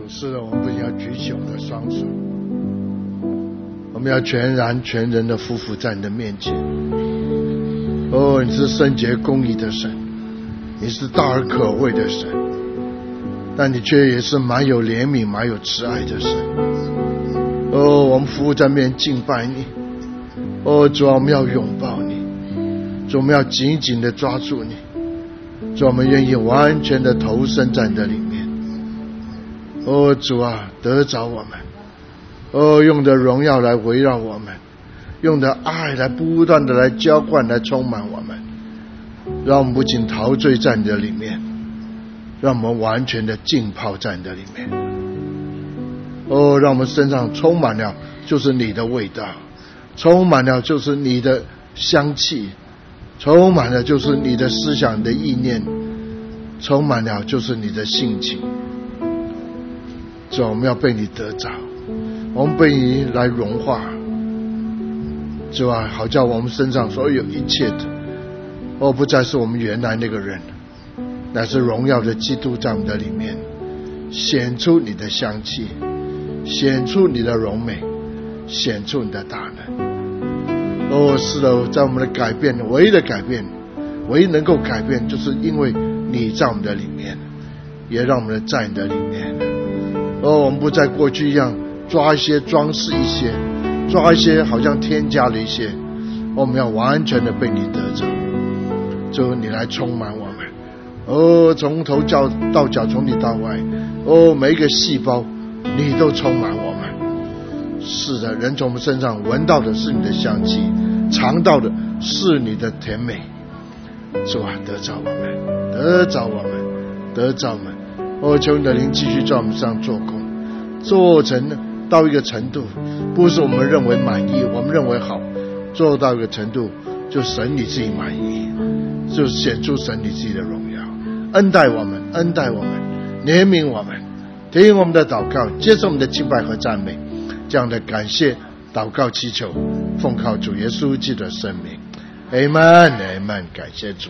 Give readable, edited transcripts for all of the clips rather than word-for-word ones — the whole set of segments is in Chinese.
是的，我们不仅要举起我们的双手，我们要全然全人的匍匐在你的面前。哦，你是圣洁公义的神，你是大而可畏的神，但你却也是蛮有怜悯蛮有慈爱的神。哦，我们匍匐在面敬拜你。哦，主啊，我们要拥抱你，主，我们要紧紧的抓住你，主，我们愿意完全的投身在你的里面。哦，主啊，得着我们。哦，用的荣耀来围绕我们，用的爱来不断的来浇灌来充满我们，让我们不仅陶醉在你的里面，让我们完全的浸泡在你的里面。哦，让我们身上充满了就是你的味道，充满了就是你的香气，充满了就是你的思想的意念，充满了就是你的性情。主，我们要被你得着，我们被你来融化。主啊，好叫我们身上所有一切的，哦，不再是我们原来那个人，乃是荣耀的基督在我们的里面，显出你的香气，显出你的荣美，显出你的大能。哦，是的，在我们的改变，唯一的改变，唯一能够改变，就是因为你在我们的里面，也让我们在你的里面。哦，我们不再过去一样抓一些装饰一些，抓一些好像添加了一些，我们要完全的被你得着，就你来充满我们。哦，从头到脚，从里到外，哦，每一个细胞你都充满我们。是的，人从我们身上闻到的是你的香气，尝到的是你的甜美。主啊，得着我们，得着我们，得着我们。哦，求你的灵继续在我们身上做工，做成到一个程度，不是我们认为满意，我们认为好，做到一个程度，就神你自己满意，就显出神你自己的荣耀。恩待我们，恩待我们，怜悯我们，听我们的祷告，接受我们的敬拜和赞美，这样的感谢祷告祈求，奉靠主耶稣基督的圣名。 Amen Amen， 感谢主。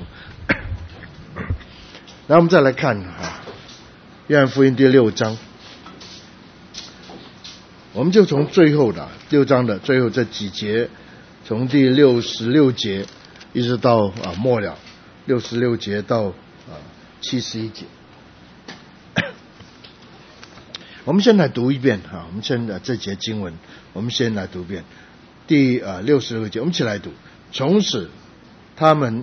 那我们再来看约翰福音第6章，我们就从最后的6章的最后这几节，从第66节一直到末了66节到71节，我们先来读一遍我们先这节经文，我们先来读一遍第66节，我们一起来读。从此他们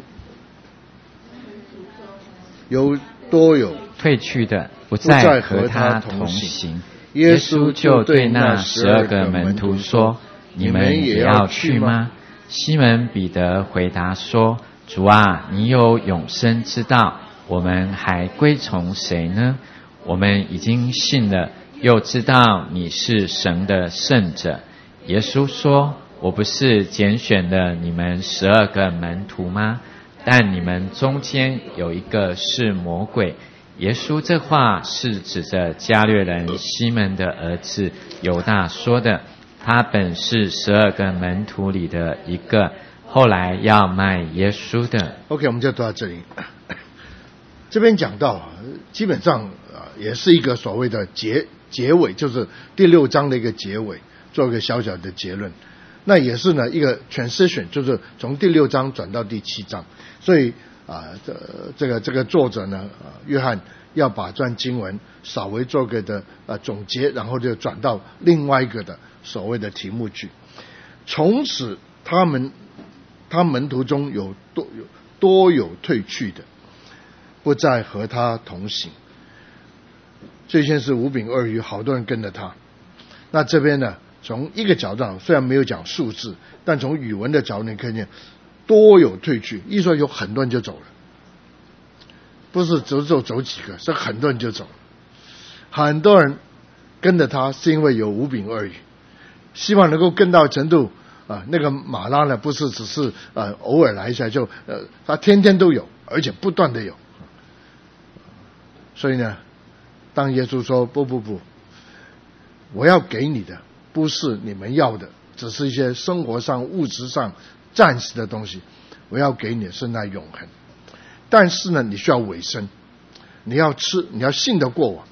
多有退去的，不再和他同行。耶稣就对那12个门徒说：“你们也要去吗？”西门彼得回答说：“主啊，你有永生之道，我们还归从谁呢？我们已经信了，又知道你是神的圣者。”耶稣说：“我不是拣选了你们12个门徒吗？但你们中间有一个是魔鬼。”耶稣这话是指着加略人西门的儿子犹大说的，他本是12个门徒里的一个，后来要卖耶稣的。 OK， 我们就读到这里。这边讲到基本上也是一个所谓的结尾，就是第6章的一个结尾，做一个小小的结论。那也是呢一个 transition， 就是从第6章转到第7章，所以这个作者呢约翰要把这段经文稍微做个的总结，然后就转到另外一个的所谓的题目去。从此他门徒中有多有退去的，不再和他同行。最先是5饼2鱼，好多人跟着他。那这边呢，从一个角度上，虽然没有讲数字，但从语文的角度你看见多有退去，意思说有很多人就走了，不是只走几个，是很多人就走了。很多人跟着他是因为有5饼2鱼，希望能够跟到程度那个马拉呢，不是只是偶尔来一下，就他天天都有，而且不断的有。所以呢，当耶稣说不，我要给你的不是你们要的，只是一些生活上物质上暂时的东西，我要给你的是那永恒。但是呢，你需要委身，你要吃，你要信得过我，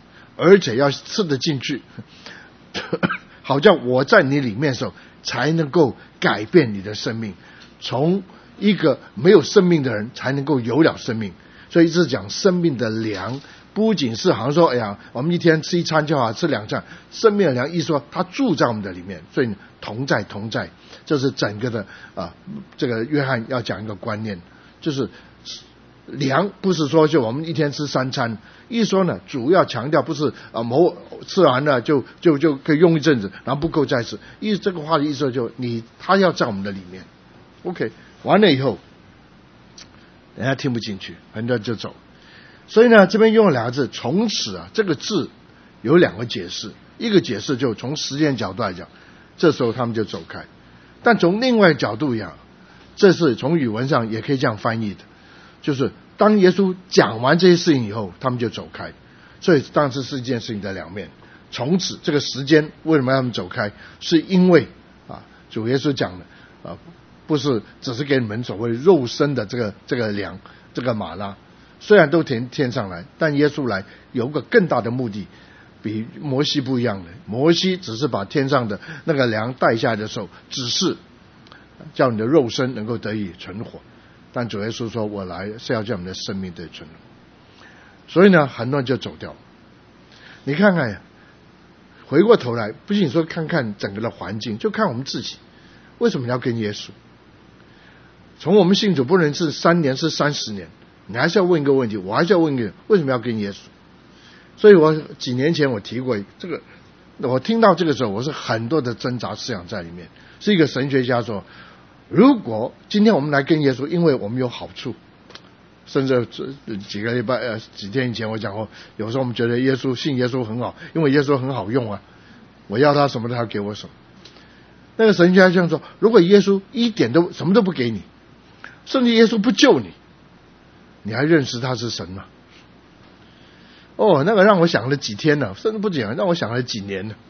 而且要吃得进去，好像我在你里面的时候，才能够改变你的生命，从一个没有生命的人才能够有了生命。所以一直讲生命的粮，不仅是好像说，哎呀，我们一天吃一餐就好，吃2餐，生命的粮，意思说它住在我们的里面，所以同在，这是整个的这个约翰要讲一个观念，就是粮不是说就我们一天吃3餐，意思说呢，主要强调不是吃完了就可以用一阵子，然后不够再吃。这个话的意思就他要在我们的里面。OK， 完了以后，人家听不进去，很多人就走。所以呢，这边用了2个字，从此这个字有2个解释，一个解释就从时间角度来讲，这时候他们就走开。但从另外角度讲，这是从语文上也可以这样翻译的，就是当耶稣讲完这些事情以后，他们就走开。所以当时是一件事情的2面。从此这个时间为什么要他们走开，是因为主耶稣讲的不是只是给你们所谓肉身的这个粮，这个玛拉，虽然都天上来，但耶稣来有个更大的目的，比摩西不一样的。摩西只是把天上的那个粮带下来的时候，只是叫你的肉身能够得以存活，但主耶稣说我来是要叫你的生命得以存活。所以呢，很多人就走掉。你看看回过头来，不仅说看看整个的环境，就看我们自己，为什么要跟耶稣？从我们信主不能是3年是30年，你还是要问一个问题，我还是要问一个，为什么要跟耶稣？所以我几年前我提过这个，我听到这个时候，我是很多的挣扎思想在里面。是一个神学家说，如果今天我们来跟耶稣，因为我们有好处，甚至几天以前我讲过，有时候我们觉得信耶稣很好，因为耶稣很好用我要他什么他要给我什么。那个神学家这样说，如果耶稣什么都不给你，甚至耶稣不救你，你还认识他是神吗？那个让我想了几天了，甚至不讲，让我想了几年了。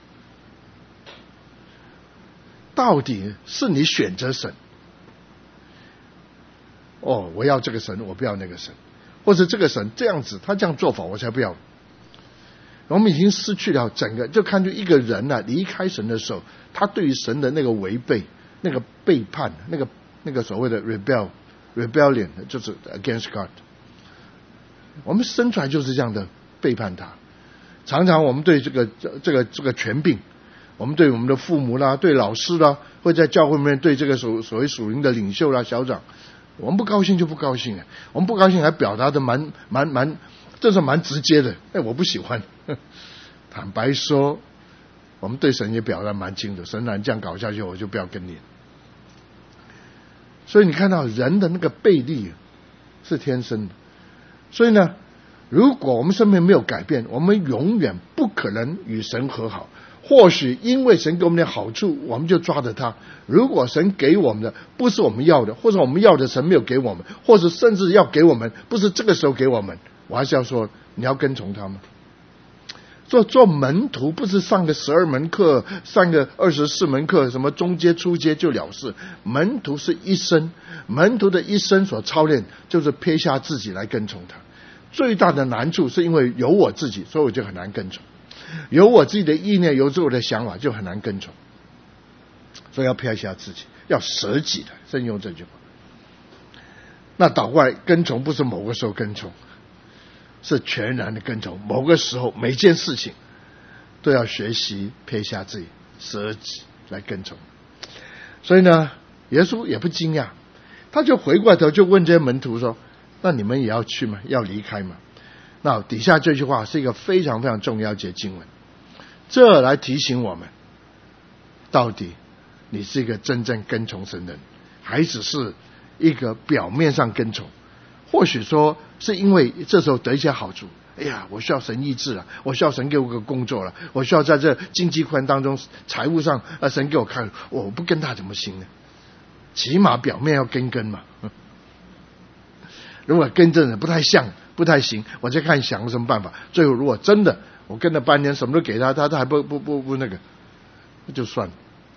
到底是你选择神，我要这个神，我不要那个神，或者这个神这样子，他这样做法我才不要。我们已经失去了整个，就看出一个人离开神的时候，他对于神的那个违背、那个背叛、那个所谓的 rebellion， 就是 against God。我们生出来就是这样的背叛他。常常我们对这个权柄，我们对我们的父母啦，对老师啦，会在教会里面对这个所谓属灵的领袖啦、小长，我们不高兴就不高兴我们不高兴还表达的这是蛮直接的，我不喜欢。坦白说，我们对神也表达蛮清楚，神这样搞下去，我就不要跟你。所以你看到人的那个背力是天生的。所以呢，如果我们生命没有改变，我们永远不可能与神和好。或许因为神给我们的好处，我们就抓着他。如果神给我们的不是我们要的，或者我们要的神没有给我们，或者甚至要给我们不是这个时候给我们，我还是要说，你要跟从他吗？做门徒不是上个12门课，上个24门课，什么中阶初阶就了事。门徒是一生，门徒的一生所操练就是撇下自己来跟从他。最大的难处是因为有我自己，所以我就很难跟从。有我自己的意念，有自我的想法，就很难跟从。所以要撇下自己，要舍己的，正用这句话。那倒过来，跟从不是某个时候跟从，是全然的跟从。某个时候，每件事情都要学习撇下自己，舍己来跟从。所以呢，耶稣也不惊讶，他就回过头就问这些门徒说：“那你们也要去吗？要离开吗？”那底下这句话是一个非常非常重要的经文，这来提醒我们，到底你是一个真正跟从神的人，还只是一个表面上跟从。或许说是因为这时候得一些好处，哎呀，我需要神医治了，我需要神给我个工作了，我需要在这经济困难当中财务上神给我看，我不跟他怎么行呢？起码表面要跟嘛。如果跟着人不太像不太行，我再看想什么办法。最后如果真的我跟了半年什么都给他，他还不那个，那就算了。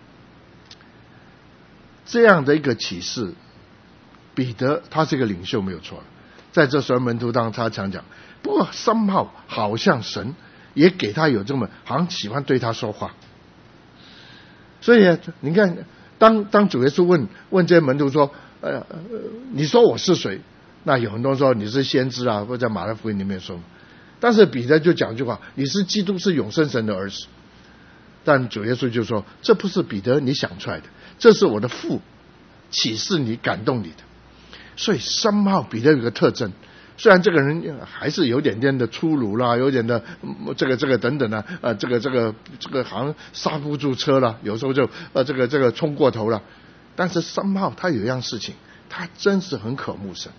这样的一个启示，彼得他是一个领袖没有错，在这12门徒当中他常讲，不过somehow好像神也给他有这么好像喜欢对他说话。所以你看，当主耶稣问这些门徒说，你说我是谁？那有很多人说你是先知啊，或者在马太福音里面说。但是彼得就讲一句话，你是基督，是永生神的儿子。但主耶稣就说，这不是彼得你想出来的，这是我的父启示你，感动你的。所以somehow彼得有个特征，虽然这个人还是有点点的粗鲁啦，有点的这个等等啊，这个好像刹不住车了，有时候就这个冲过头了，但是somehow他有一样事情，他真是很渴慕神。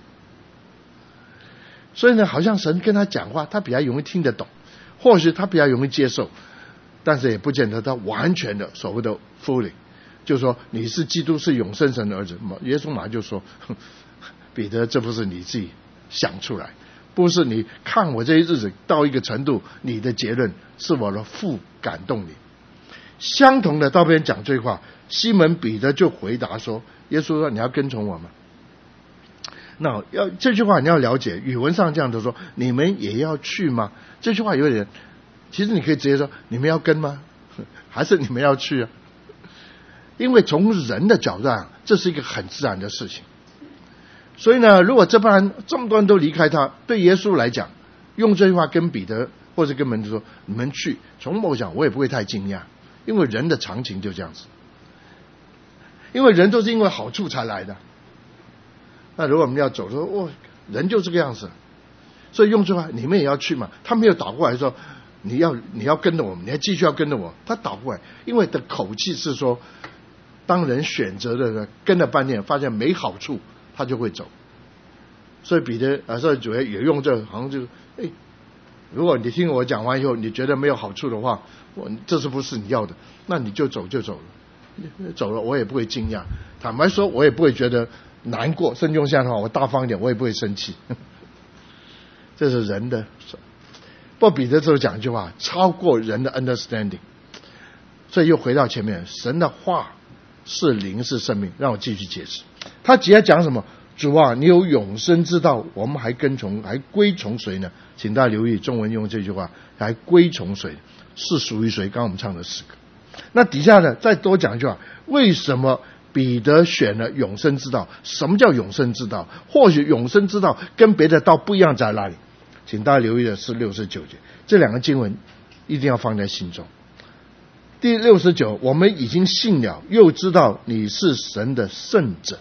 所以呢，好像神跟他讲话，他比较容易听得懂，或许他比较容易接受，但是也不见得他完全的所谓的 fully， 就是说你是基督，是永生神的儿子。耶稣马上就说，彼得，这不是你自己想出来，不是你看我这些日子到一个程度，你的结论是我的父感动你。相同的，到别人讲这句话，西门彼得就回答说，耶稣说你要跟从我吗？那这句话你要了解，语文上这样的说，你们也要去吗？这句话有点，其实你可以直接说，你们要跟吗？还是你们要去啊？因为从人的角度上，这是一个很自然的事情。所以呢，如果这帮人这么多人都离开他，对耶稣来讲，用这句话跟彼得或者跟门徒说，你们去，从某讲我也不会太惊讶，因为人的常情就这样子，因为人都是因为好处才来的。那如果我们要走，说人就这个样子，所以用这句话，你们也要去嘛？他没有倒过来说你要跟着我们，你还继续要跟着我。他倒过来，因为的口气是说，当人选择的跟了半天，发现没好处，他就会走。所以彼得所以主要也用这好像就如果你听我讲完以后，你觉得没有好处的话，这是不是你要的？那你就走就走了，走了我也不会惊讶。坦白说，我也不会觉得难过。圣经下的话，我大方一点，我也不会生气。这是人的。不过彼得就讲一句话，超过人的 understanding。所以又回到前面，神的话是灵是生命。让我继续解释，他接着讲什么？主啊，你有永生之道，我们还归从谁呢？请大家留意中文用这句话，还归从谁？是属于谁？刚刚我们唱的诗歌。那底下呢，再多讲一句话，为什么彼得选了永生之道？什么叫永生之道？或许永生之道跟别的道不一样在哪里？请大家留意的是69节，这两个经文一定要放在心中。第69，我们已经信了，又知道你是神的圣者。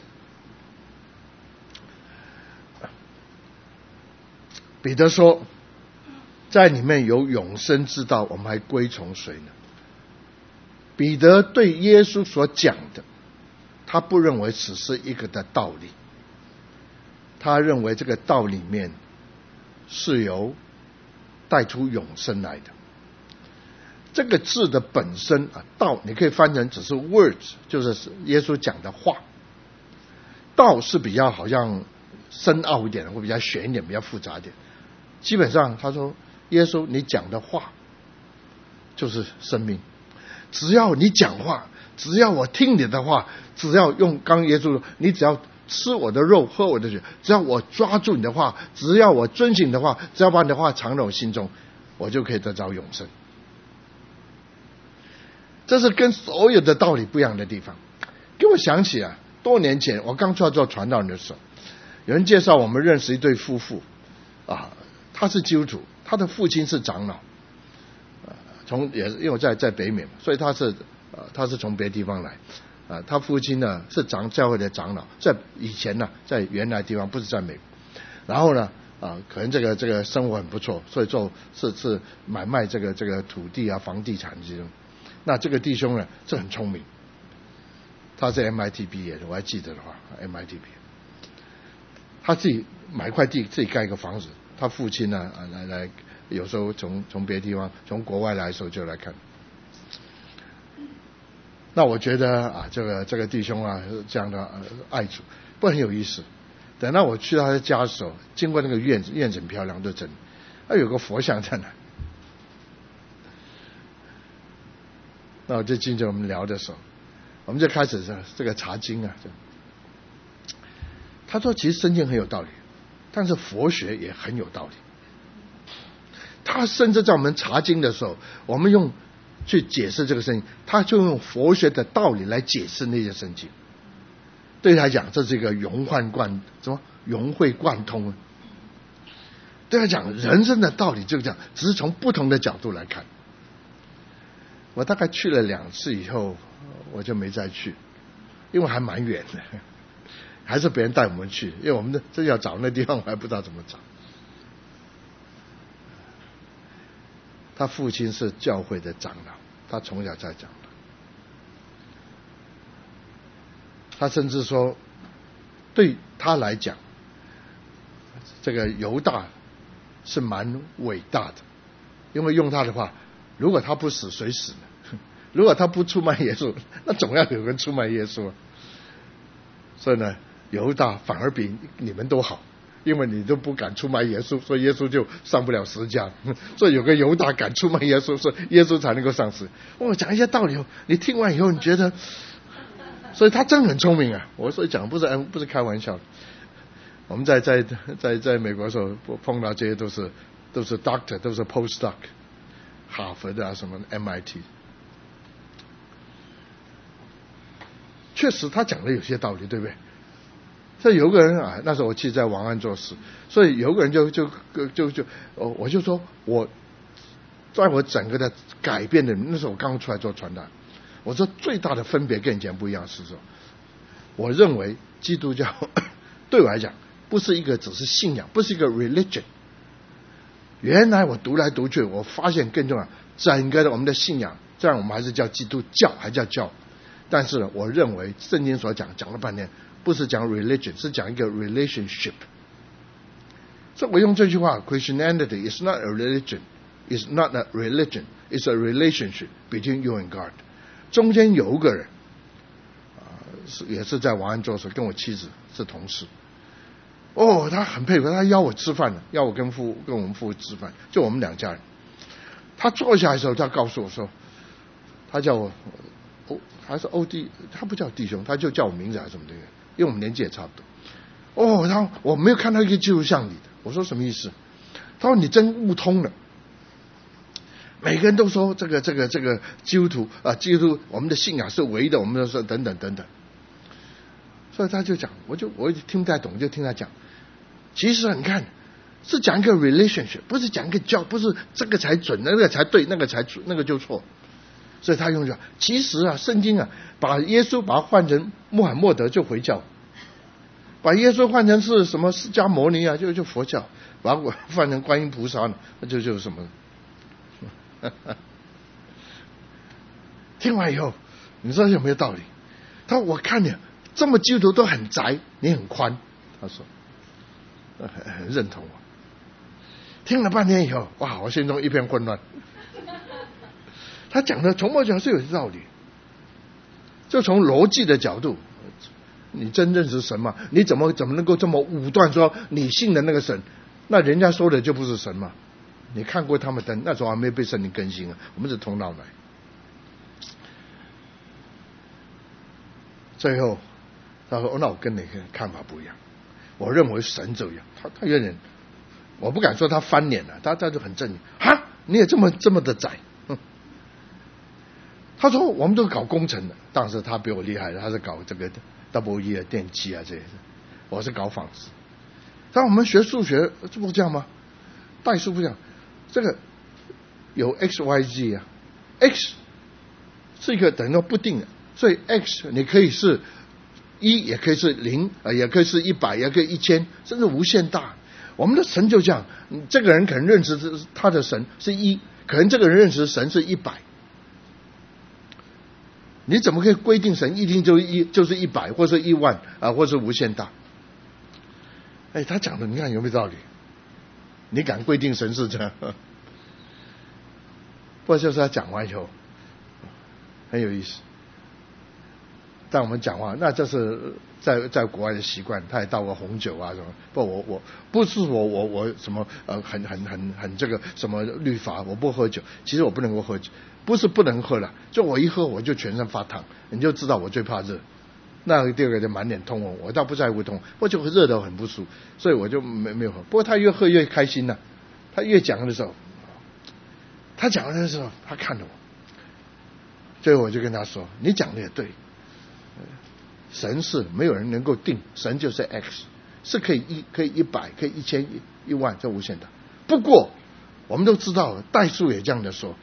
彼得说，在里面有永生之道，我们还归从谁呢？彼得对耶稣所讲的，他不认为只是一个的道理，他认为这个道里面是由带出永生来的。这个字的本身道你可以翻成只是 words， 就是耶稣讲的话。道是比较好像深奥一点，或比较玄一点，比较复杂一点。基本上他说，耶稣你讲的话就是生命，只要你讲话，只要我听你的话，只要用刚耶稣说，你只要吃我的肉喝我的血，只要我抓住你的话，只要我遵循你的话，只要把你的话藏在我心中，我就可以得着永生。这是跟所有的道理不一样的地方。给我想起多年前我刚出来做传道人的时候，有人介绍我们认识一对夫妇他是基督徒，他的父亲是长老，也是因为我在北美嘛，所以他是从别的地方来他父亲呢是教会的长老，在以前呢在原来地方，不是在美国。然后呢可能这个生活很不错，所以是买卖这个土地房地产这种。那这个弟兄呢是很聪明，他是 MIT 毕业的，我还记得的话 MIT 毕业，他自己买块地，自己盖一个房子。他父亲呢来有时候从别的地方从国外来的时候就来看。那我觉得这个弟兄这样的爱主不很有意思。等到我去到他的家的时候，经过那个院子很漂亮，对真的，有个佛像在那。那我就进去我们聊的时候，我们就开始这个查经他说其实圣经很有道理，但是佛学也很有道理。 他甚至在我们查经的时候，我们用去解释这个圣经，他就用佛学的道理来解释那些圣经。对他来讲，这是一个融会贯通。对他讲，人生的道理就这样，只是从不同的角度来看。我大概去了2次以后，我就没再去，因为还蛮远的，还是别人带我们去，因为我们真要找那地方，我还不知道怎么找。他父亲是教会的长老，他从小在长老。他甚至说，对他来讲，这个犹大是蛮伟大的，因为用他的话，如果他不死，谁死呢？如果他不出卖耶稣，那总要有人出卖耶稣。所以呢，犹大反而比你们都好，因为你都不敢出卖耶稣，所以耶稣就上不了十字架。所以有个犹大敢出卖耶稣，所以耶稣才能够上十。我讲一些道理，你听完以后，你觉得，所以他真很聪明啊！我所以讲不是开玩笑的。我们在美国的时候碰到这些都是 doctor， 都是 postdoc， 哈佛的啊，什么 MIT。确实他讲的有些道理，对不对？所以有个人啊，那时候我记得在王安做事，所以有个人我就说，我在我整个的改变的那时候，我刚出来做传达，我说最大的分别跟以前不一样是说，我认为基督教对我来讲不是一个只是信仰，不是一个 religion。原来我读来读去，我发现更重要，整个的我们的信仰，这样我们还是叫基督教，还叫教。但是呢，我认为圣经所讲了半天，不是讲 religion， 是讲一个 relationship。所以我用这句话 ，Christianity is not a religion, is not a religion, it's a relationship between you and God。中间有一个人，也是在王安做时，跟我妻子是同事。他很配合，他邀我吃饭了，邀我跟我们父吃饭，就我们2家人。他坐下来的时候，他告诉我说，他叫我。还是欧弟，他不叫弟兄，他就叫我名字还是什么的，因为我们年纪也差不多。他我没有看到一个基督像你的，我说什么意思？他说你真悟通了。每个人都说这个基督徒啊，基督徒我们的信仰是唯一的，我们都说等等等等。所以他就讲，我听不太懂，就听他讲。其实你看，是讲一个 relationship， 不是讲一个教，不是这个才准，那个才对，那个就错。所以他用说，其实啊，圣经啊，把耶稣把它换成穆罕默德就回教，把耶稣换成是什么释迦牟尼啊，就佛教，把我换成观音菩萨呢，那就是什么？听完以后，你说有没有道理？他说我看你这么基督徒都很窄，你很宽。他说，很认同我。听了半天以后，哇，我心中一片混乱。他讲的从某角度是有道理，就从逻辑的角度，你真认识神吗？你怎么能够这么武断说你信的那个神，那人家说的就不是神吗？你看过他们的，那时候还没被圣灵更新啊，我们是头脑来。最后他说，那我跟你的看法不一样，我认为神这样。他有点，我不敢说他翻脸了，他就很正经，哈，你也这么的窄。他说我们都搞工程的，当时他比我厉害的，他是搞这个 WE 的电机啊这些，我是搞纺织。但我们学数学这不这样吗？代数不这样，这个有 XYZ 啊 ，X 是一个等于不定的，所以 X 你可以是1，也可以是0，也可以是100，也可以1000，甚至无限大。我们的神就这样，这个人可能认识他的神是1，可能这个人认识神是100。你怎么可以规定神一定就是100，或是10000啊，或是无限大？他讲的你看有没有道理？你敢规定神是这样？不过就是他讲完以后很有意思。但我们讲话，那这是在国外的习惯，他也倒个红酒啊什么。我不是我什么很这个什么律法，我不喝酒。其实我不能够喝酒，不是不能喝了，就我一喝我就全身发烫，你就知道我最怕热。那第二个就满脸通红，我倒不在乎痛，我就热得很不舒服，所以我就没有喝。不过他越喝越开心了，他越讲的时候， 他讲的时候，他看着我，最后我就跟他说：“你讲的也对，神是没有人能够定，神就是 X， 是可以100，可以1000、10000，这无限的。不过我们都知道，代数也这样的说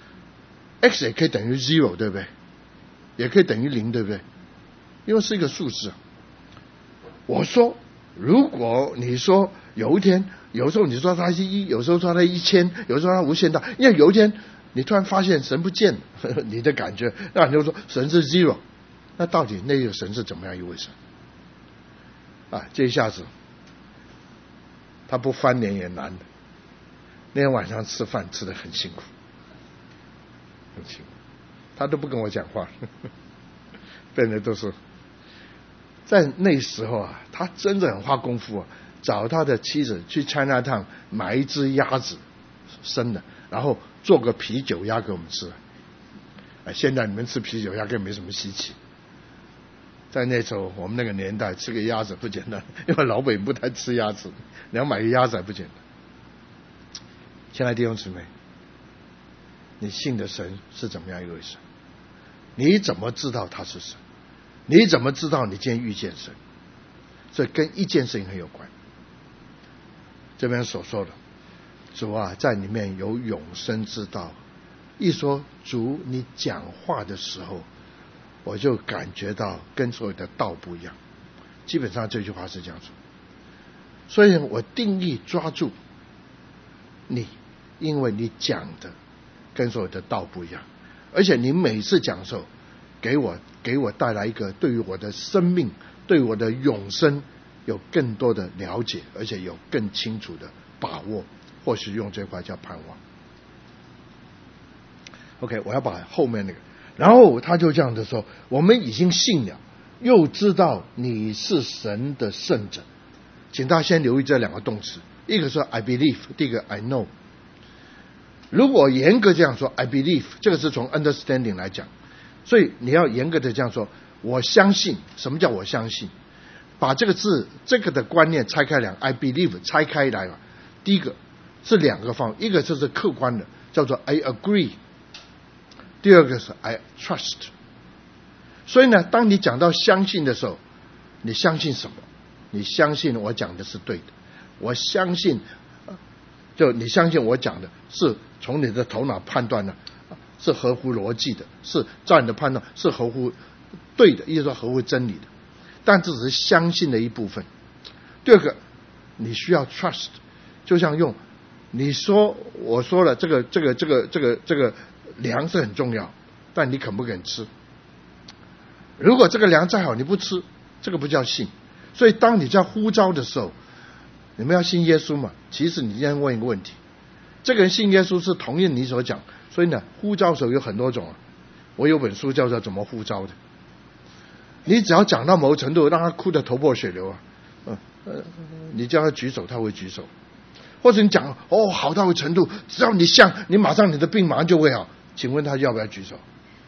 ，X 也可以等于 0， 对不对？也可以等于0，对不对？因为是一个数字。我说，如果你说有一天，有时候你说它是1，有时候说它1000，有时候它无限大，因为有一天你突然发现神不见了，你的感觉，那你就说神是 0， 那到底那个神是怎么样一位神？啊，这一下子他不翻脸也难的。那天晚上吃饭吃得很辛苦，很辛苦，他都不跟我讲话，变得都是。在那时候啊，他真的很花功夫啊，找他的妻子去 Chinatown 买一只鸭子生的，然后做个啤酒鸭给我们吃。现在你们吃啤酒鸭更没什么稀奇，在那时候我们那个年代吃个鸭子不简单，因为老北不太吃鸭子，你要买个鸭子还不简单。亲爱的弟兄姊妹，你信的神是怎么样一位神？你怎么知道他是神？你怎么知道你今天遇见神？所以跟一件事情很有关。这边所说的主啊，在里面有永生之道。一说主你讲话的时候，我就感觉到跟所有的道不一样。基本上这句话是这样说。所以我定义抓住你，因为你讲的跟所有的道不一样，而且你每次讲的时候给我带来一个对于我的生命，对我的永生有更多的了解，而且有更清楚的把握，或许用这块叫盼望。OK， 我要把后面那个，然后他就这样的说：我们已经信了，又知道你是神的圣者。请大家先留意这两个动词，一个说 I believe， 第一个 I know。如果严格这样说 I believe， 这个是从 understanding 来讲，所以你要严格的这样说，我相信。什么叫我相信？把这个字这个的观念拆开两 I believe 拆开来了。第一个是两个方，一个就是客观的，叫做 I agree， 第二个是 I trust。 所以呢，当你讲到相信的时候，你相信什么？你相信我讲的是对的，我相信，就你相信我讲的是从你的头脑判断的，是合乎逻辑的，是照你的判断是合乎对的，意思说合乎真理的，但这只是相信的一部分。第二个，你需要 trust， 就像用你说我说了这个粮是很重要，但你肯不肯吃？如果这个粮再好你不吃，这个不叫信。所以当你在呼召的时候，你们要信耶稣嘛？其实你今天问一个问题，这个人信耶稣是同意你所讲，所以呢，呼召的时候有很多种。我有本书叫做怎么呼召的，你只要讲到某个程度，让他哭得头破血流你叫他举手他会举手，或者你讲好到个程度，只要你像你马上你的病马上就会好，请问他要不要举手？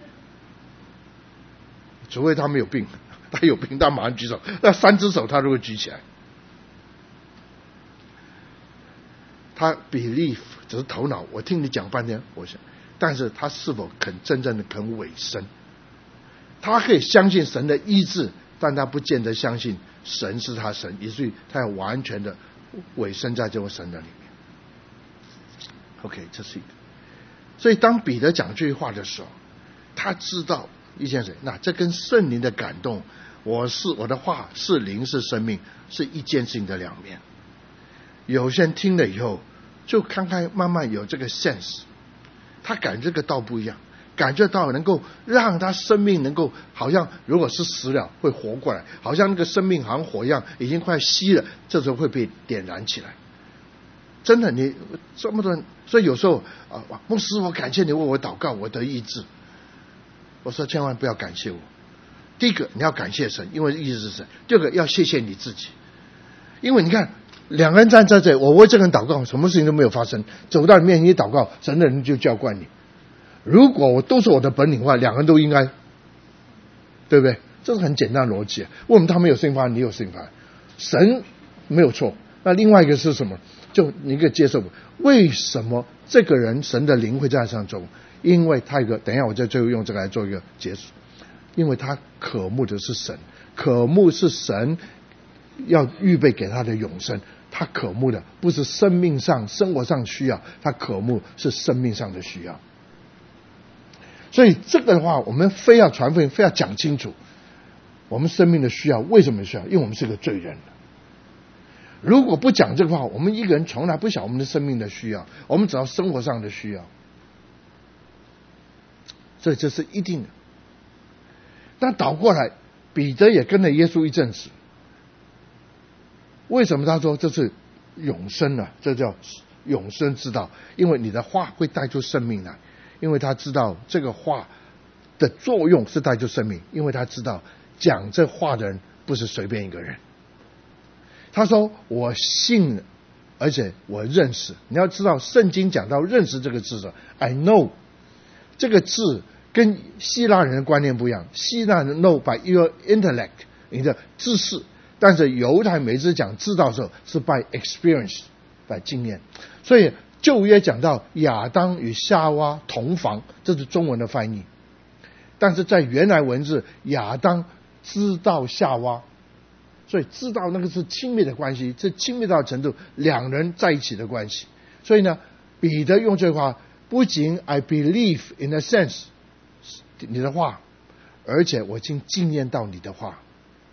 除非他没有病，他有病他马上举手，那3只手他都会举起来。他 believe 只是头脑，我听你讲半天，我想，但是他是否真正的肯委身？他可以相信神的医治，但他不见得相信神是他神，以至于他要完全的委身在这位神的里面。OK， 这是一个。所以当彼得讲这句话的时候，他知道一件事，那这跟圣灵的感动，我的话是灵是生命，是一件事情的两面。有些人听了以后就看看慢慢有这个 sense， 他感觉这个道不一样，感觉到能够让他生命能够好像如果是死了会活过来，好像那个生命好像火一样已经快熄了，这时候会被点燃起来。真的，你这么多人，所以有时候牧师我感谢你为我祷告我得医治，我说千万不要感谢我。第一个你要感谢神，因为医治是神。第二个要谢谢你自己，因为你看两个人站在这里，我为这个人祷告，什么事情都没有发生，走到你面前一祷告，神的人就教惯你。如果我都是我的本领的话，两个人都应该，对不对？这是很简单的逻辑。为什么他没有事情发生，你有事情发生？神没有错， 那另外一个是什么？就你可以接受，为什么这个人神的灵会在他身上做工？因为他有个，等一下我在最后用这个来做一个结束。因为他渴慕的是神，渴慕是神要预备给他的永生。他渴慕的不是生命上生活上需要，他渴慕是生命上的需要。所以这个的话，我们非要传福音，非要讲清楚我们生命的需要。为什么需要？因为我们是个罪人。如果不讲这个话，我们一个人从来不想我们的生命的需要，我们只要生活上的需要，所以这是一定的。但倒过来，彼得也跟了耶稣一阵子。为什么他说这是永生呢？这叫永生之道，因为你的话会带出生命来，因为他知道这个话的作用是带出生命，因为他知道讲这话的人不是随便一个人。他说我信而且我认识。你要知道圣经讲到认识这个字的 I know 这个字跟希腊人的观念不一样。希腊人 know by your intellect 你的知识，但是犹太每次讲知道的时候是 by experience by 经验。所以旧约讲到亚当与夏娃同房，这是中文的翻译，但是在原来文字亚当知道夏娃，所以知道那个是亲密的关系，这亲密到程度两人在一起的关系。所以呢，彼得用这句话，不仅 I believe in a sense 你的话，而且我已经经验到你的话。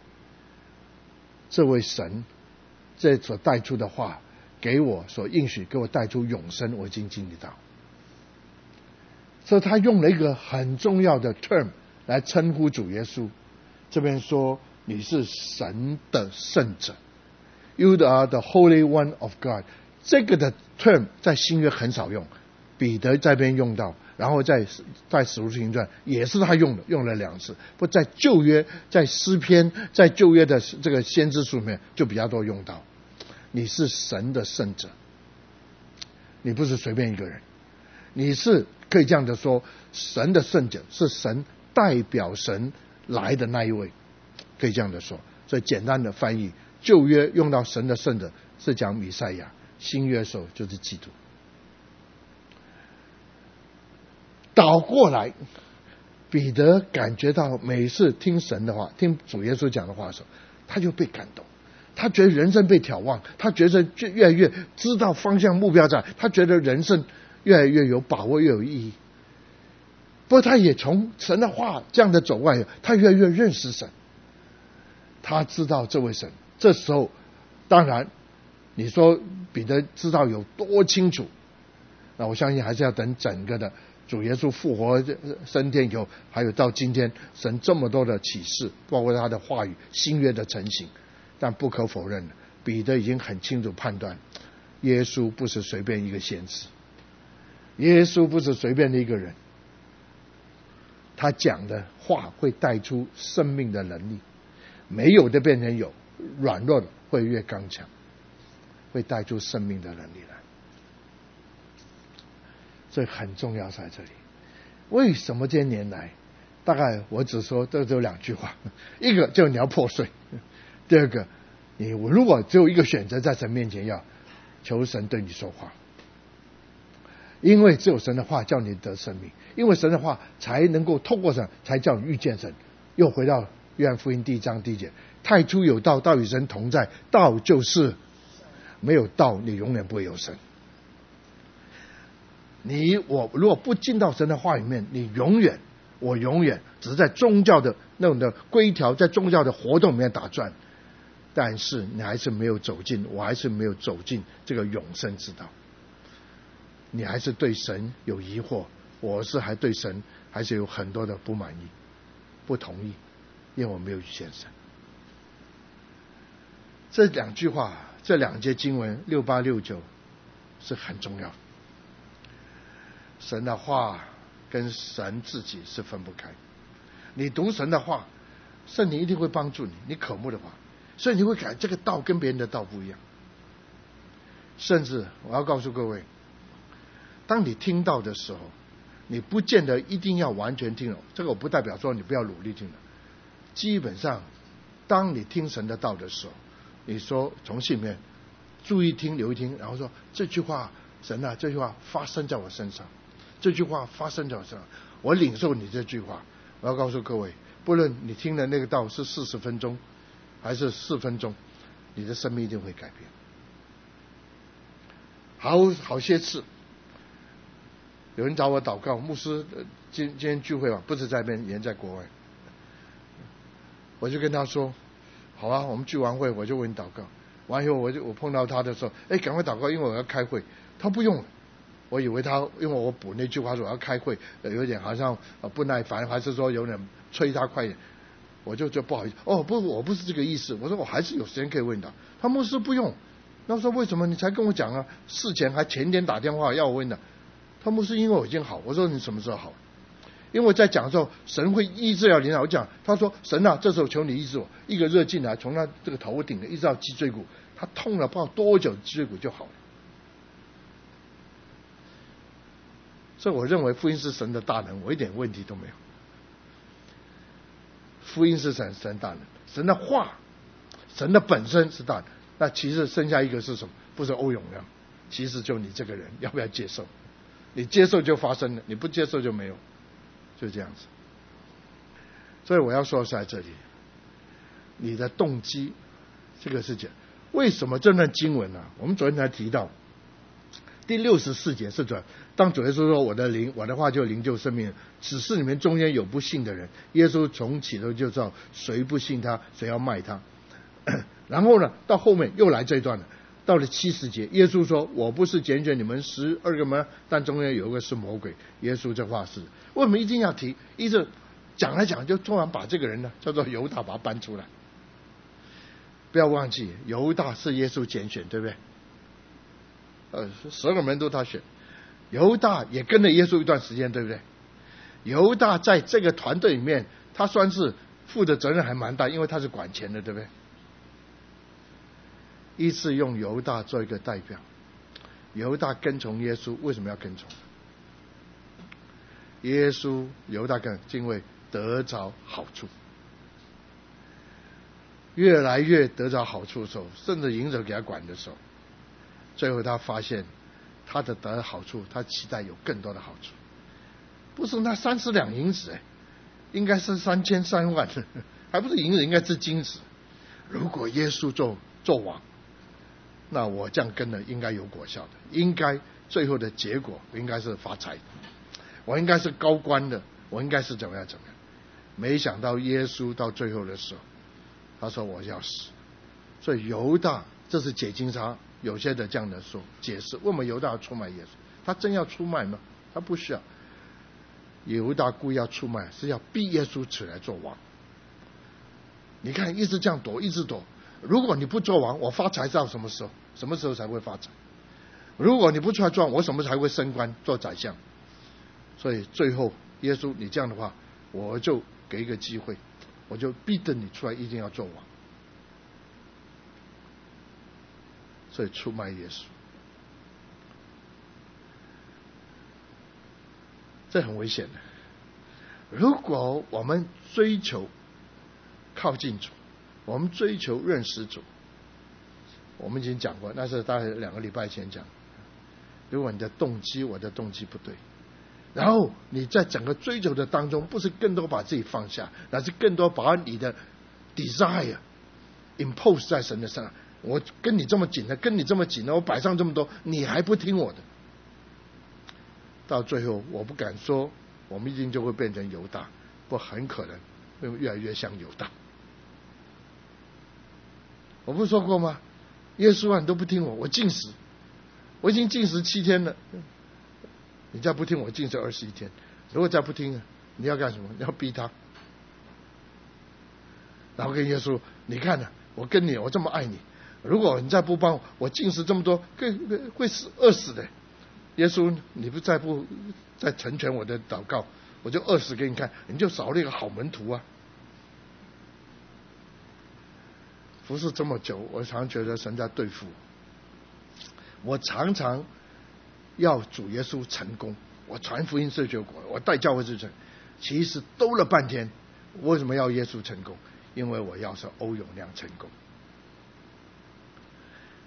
这位神这所带出的话给我所应许，给我带出永生，我已经经历到。所以他用了一个很重要的 term 来称呼主耶稣。这边说你是神的圣者 You are the Holy One of God。 这个的 term 在新约很少用，彼得在这边用到，然后在使徒行传也是他用了2次。不在旧约，在诗篇，在旧约的这个先知书里面就比较多用到。你是神的圣者，你不是随便一个人，你是可以这样的说，神的圣者是神代表神来的那一位，可以这样的说。所以简单的翻译，旧约用到神的圣者是讲弥赛亚，新约的时候就是基督。倒过来，彼得感觉到每次听神的话，听主耶稣讲的话的时候，他就被感动，他觉得人生被眺望，他觉得越来越知道方向目标在，他觉得人生越来越有把握，越有意义。不过他也从神的话这样的走外，他越来越认识神，他知道这位神。这时候当然你说彼得知道有多清楚，那我相信还是要等整个的主耶稣复活升天以后，还有到今天神这么多的启示，包括他的话语，新约的成型。但不可否认，彼得已经很清楚判断，耶稣不是随便一个先知，耶稣不是随便的一个人，他讲的话会带出生命的能力，没有的变成有，软弱的会越刚强，会带出生命的能力来。这很重要在这里。为什么这些年来，大概我只说这只有2句话，一个就是你要破碎，第二个你如果只有一个选择，在神面前要求神对你说话，因为只有神的话叫你得生命，因为神的话才能够透过神才叫你遇见神。又回到约翰福音第1章第1节，太初有道，道与神同在，道就是没有道你永远不会有神。我如果不进到神的话里面，我永远只是在宗教的那种的规条，在宗教的活动里面打转，但是你还是没有走进，我还是没有走进这个永生之道。你还是对神有疑惑，我是还对神还是有很多的不满意、不同意，因为我没有遇见神。这2句话，这2节经文68、69是很重要的。神的话跟神自己是分不开。你读神的话，圣灵一定会帮助你，你渴慕的话，所以你会感这个道跟别人的道不一样。甚至我要告诉各位，当你听到的时候，你不见得一定要完全听懂，这个我不代表说你不要努力听懂。基本上当你听神的道的时候，你说从心里面注意听，留意听，然后说这句话，神啊，这句话发生在我身上，这句话发生在我身上，我领受你这句话。我要告诉各位，不论你听的那个道是40分钟还是4分钟，你的生命一定会改变。好些次有人找我祷告，牧师今天聚会吧，不是在那边，人在国外，我就跟他说好啊，我们聚完会我就为你祷告。完以后我碰到他的时候，赶快祷告，因为我要开会。他不用了，我以为他因为我补那句话说我要开会，有点好像不耐烦，还是说有点催他快点，我就不好意思。不，我不是这个意思。我说我还是有时间可以问他。他牧师不用。那我说为什么你才跟我讲啊？事前还前天打电话要我问的。他牧师因为我已经好。我说你什么时候好？因为我在讲的时候，神会医治要领导。我讲，他说神啊，这时候求你医治我。一个热进来，从他这个头顶的一直到脊椎骨，他痛了不知道多久，脊椎骨就好了。所以我认为福音是神的大能，我一点问题都没有。福音是神大能，神的话，神的本身是大能。那其实剩下一个是什么？不是欧永亮，其实就你这个人要不要接受？你接受就发生了，你不接受就没有，就这样子。所以我要说在这里，你的动机，这个事情，为什么这段经文呢？我们昨天才提到第64节是这，当主耶稣说我的灵，我的话就灵就生命，只是你们中间有不信的人，耶稣从起头就知道谁不信他，谁要卖他。然后呢，到后面又来这一段了。到了70节，耶稣说我不是拣选你们12个吗？但中间有一个是魔鬼。耶稣这话是为什么一定要提？一直讲来讲就突然把这个人呢叫做犹大把他搬出来。不要忘记犹大是耶稣拣选，对不对？12个门徒他选，犹大也跟着耶稣一段时间，对不对？犹大在这个团队里面，他算是负的责任还蛮大，因为他是管钱的，对不对？依次用犹大做一个代表。犹大跟从耶稣，为什么要跟从？耶稣犹大跟，因为得着好处，越来越得着好处的时候，甚至营者给他管的时候，最后他发现他的得好处，他期待有更多的好处，不是那30两银子，应该是3300万，还不是银子，应该是金子。如果耶稣做王，那我这样跟了应该有果效的，应该最后的结果应该是发财，我应该是高官的，我应该是怎么样。没想到耶稣到最后的时候，他说我要死。所以犹大，这是解经上有些的这样的说解释，为什么犹大要出卖耶稣？他真要出卖吗？他不需要。犹大故意要出卖，是要逼耶稣起来做王。你看一直这样躲，一直躲。如果你不做王，我发财到什么时候？什么时候才会发财？如果你不出来做王，我什么才会升官做宰相？所以最后耶稣，你这样的话，我就给一个机会，我就逼着你出来，一定要做王。所以出卖耶稣，这很危险的。如果我们追求靠近主，我们追求认识主，我们已经讲过，那是大概2个礼拜前讲。如果你的动机，我的动机不对，然后你在整个追求的当中，不是更多把自己放下，而是更多把你的 desire impose 在神的身上。我跟你这么紧的，跟你这么紧的，我摆上这么多，你还不听我的，到最后我不敢说我们一定就会变成犹大，不，很可能会越来越像犹大。我不是说过吗？耶稣啊，你都不听我，我禁食，我已经禁食7天了，你再不听我禁食21天，如果再不听，你要干什么？你要逼他，然后跟耶稣，你看啊，我跟你，我这么爱你，如果你再不帮我，我禁食这么多，会饿死的。耶稣，你不再成全我的祷告，我就饿死给你看，你就少了一个好门徒啊。服侍这么久，我常觉得神在对付我。我常常要主耶稣成功，我传福音设结果，我带教会之成，其实兜了半天，为什么要耶稣成功？因为我要是欧永亮成功。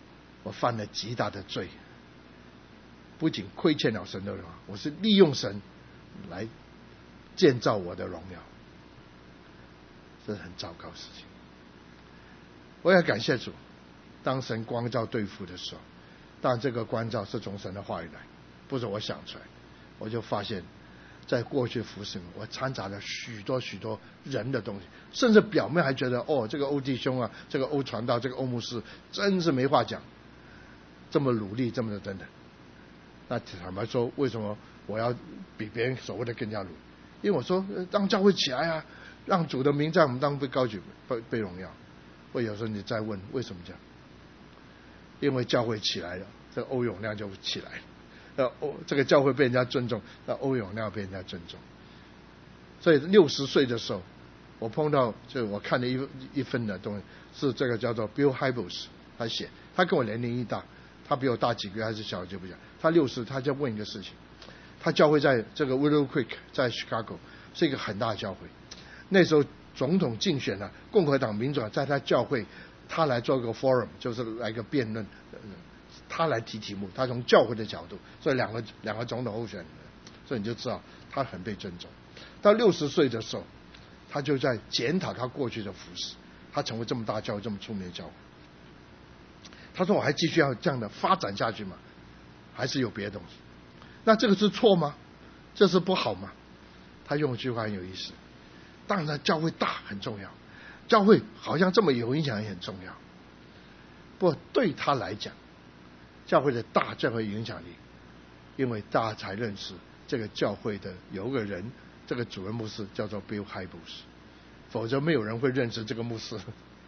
我犯了极大的罪，不仅亏欠了神的荣耀，我是利用神来建造我的荣耀，这是很糟糕的事情。我也感谢主，当神光照对付的时候，但这个光照是从神的话语来，不是我想出来。我就发现在过去服侍我掺杂了许多人的东西，甚至表面还觉得这个欧弟兄啊，这个欧传道，这个欧牧师真是没话讲，这么努力，这么的等等。那坦白说，为什么我要比别人所谓的更加努力？因为我说让教会起来啊，让主的名在我们当中被高举，被荣耀。或有时候你再问为什么这样？因为教会起来了，这个欧永亮就起来了。这个教会被人家尊重，那欧永亮被人家尊重。所以60岁的时候，我碰到我看了一份的东西，是这个叫做 Bill Hybels， 他写，他跟我年龄一大，他比我大几个月还是小就不讲。他60，他就问一个事情，他教会在这个 Willow Creek 在 Chicago 是一个很大的教会，那时候总统竞选了，共和党、民主党在他教会，他来做个 forum， 就是来个辩论，他来提题目，他从教会的角度，所以两个总统候选人，所以你就知道他很被尊重。到60岁的时候，他就在检讨他过去的服事，他成为这么大教会、这么出名的教会。他说：“我还继续要这样的发展下去吗？还是有别的东西？那这个是错吗？这是不好吗？”他用一句话很有意思。当然教会大很重要，教会好像这么有影响也很重要，不过对他来讲，教会的大最会影响力，因为大家才认识这个教会的有个人，这个主任牧师叫做 Bill Hybels， 否则没有人会认识这个牧师，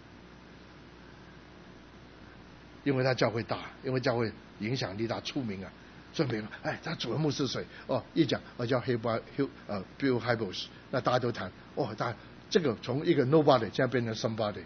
因为他教会大，因为教会影响力大，出名啊。所以别人他主任牧师谁？一讲叫 Bill Hybels， 那大家都谈这个从一个 nobody 现在变成 somebody，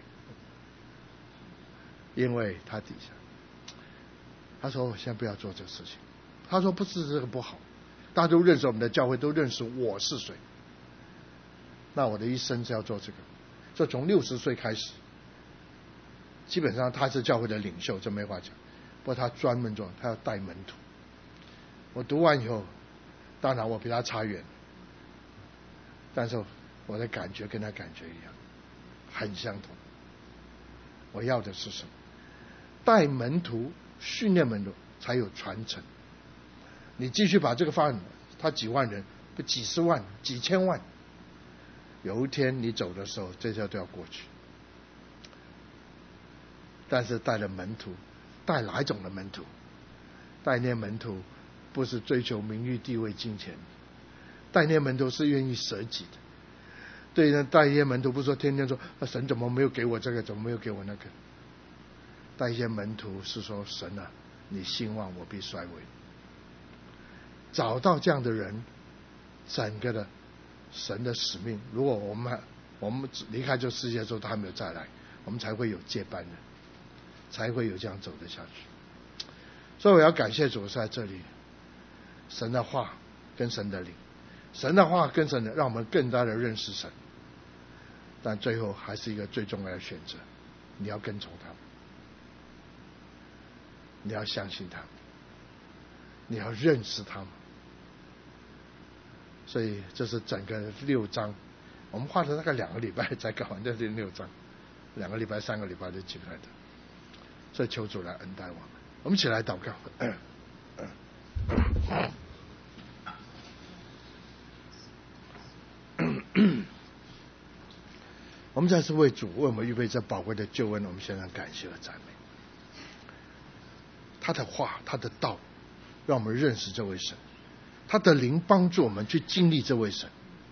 因为他底下，他说我先不要做这个事情，他说不是这个不好，大家都认识我们的教会，都认识我是谁，那我的一生是要做这个，所以从60岁开始，基本上他是教会的领袖，这没话讲，不过他专门做，他要带门徒。我读完以后，当然我比他差远，但是我的感觉跟他感觉一样，很相同。我要的是什么？带门徒、训练门徒，才有传承。你继续把这个发展，他几万人、几十万、几千万，有一天你走的时候，这些都要过去。但是带了门徒，带哪一种的门徒？带那些门徒不是追求名誉、地位、金钱，带那些门徒是愿意舍己的。对，带一些门徒不是说天天说神怎么没有给我这个，怎么没有给我那个。带一些门徒是说神啊，你兴旺我必衰微。找到这样的人，整个的神的使命，如果我们离开这世界之后他还没有再来，我们才会有接班人，才会有这样走得下去。所以我要感谢主在这里，神的话跟神的灵，神的话跟神的，让我们更加的认识神。但最后还是一个最重要的选择，你要跟从他们，你要相信他们，你要认识他们。所以这是整个6章，我们花了大概2个礼拜才搞完这6章，2个礼拜、3个礼拜就进来的。所以求主来恩待我们，我们一起来祷告。我们再次为主为我们预备这宝贵的救恩，我们献上感谢和赞美。他的话，他的道，让我们认识这位神，他的灵帮助我们去经历这位神，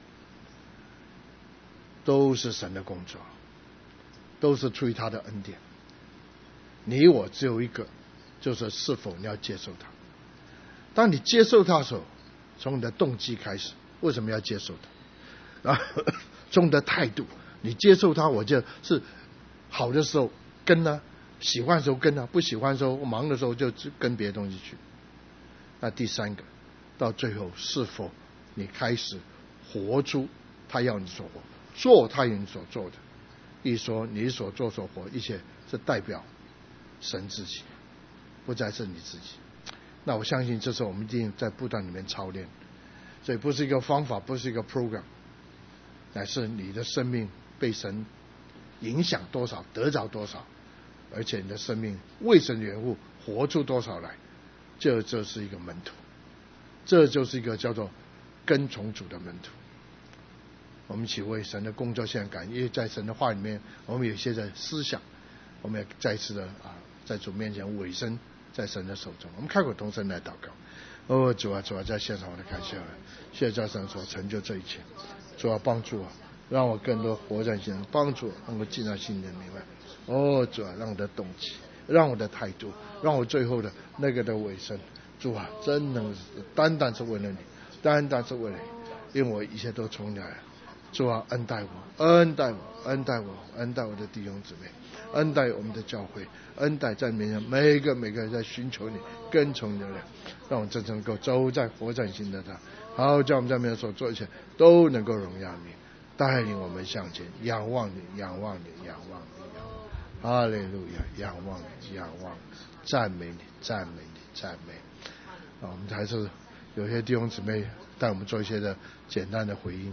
都是神的工作，都是出于他的恩典。你我只有一个，就是是否你要接受他。当你接受他的时候，从你的动机开始，为什么要接受他？从你的态度，你接受他，我就是好的时候跟啊，喜欢的时候跟啊，不喜欢的时候忙的时候就跟别的东西去。那第3个，到最后是否你开始活出他要你所活，做他要你所做的。一说你所做所活一切是代表神自己， 不再是你自己。那我相信这是我们一定在不断里面操练，所以不是一个方法，不是一个 program， 乃是你的生命被神影响多少，得着多少，而且你的生命为神缘故活出多少来，这就是一个门徒，这就是一个叫做跟从主的门徒。我们一起为神的工作献感，因为在神的话里面，我们有一些的思想，我们也再次的在主面前委身在神的手中。我们开口同声来祷告。主啊，主啊，在现场我的感谢了，谢谢神所成就这一切。主啊，帮助我，让我更多活在心，帮助我能够进到心里明白。主啊，让我的动机，让我的态度，让我最后的那个的尾声，主啊，真的单单是为了你，单单是为了你，因为我一切都从你来。主啊，恩待我，恩待我，恩待我，恩待我的弟兄姊妹，恩待我们的教会，恩待在面前每一个人在寻求你、跟从你的人，让我真正能够走在活在心的他，好叫我们在面前所做一切都能够荣耀你，带领我们向前，仰望你，仰望你，仰望你，哈利路亚，仰望你，仰望你，赞美你，赞美你，赞美你。我们还是有些弟兄姊妹带我们做一些的简单的回应。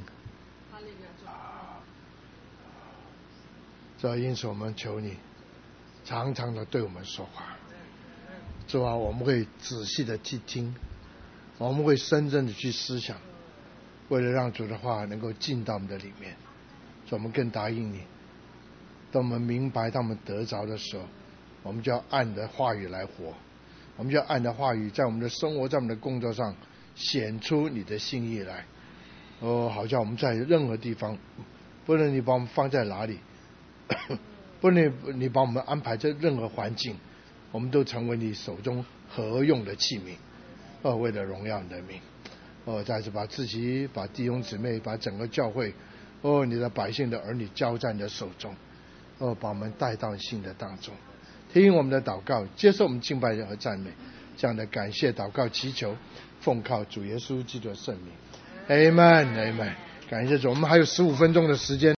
主啊，因此我们求你常常的对我们说话。主啊，我们会仔细的去听，我们会深深的去思想，为了让主的话能够进到我们的里面。所以我们更答应你，当我们明白，当我们得着的时候，我们就要按你的话语来活，我们就要按你的话语在我们的生活，在我们的工作上显出你的心意来。好像我们在任何地方，不论你把我们放在哪里，不论你把我们安排在任何环境，我们都成为你手中合用的器皿，为了荣耀你的名。再次把自己、把弟兄姊妹、把整个教会，你的百姓的儿女交在你的手中，把我们带到信的当中，听我们的祷告，接受我们敬拜和赞美，这样的感谢祷告祈求，奉靠主耶稣基督的圣名， Amen Amen。 感谢主，我们还有15分钟的时间。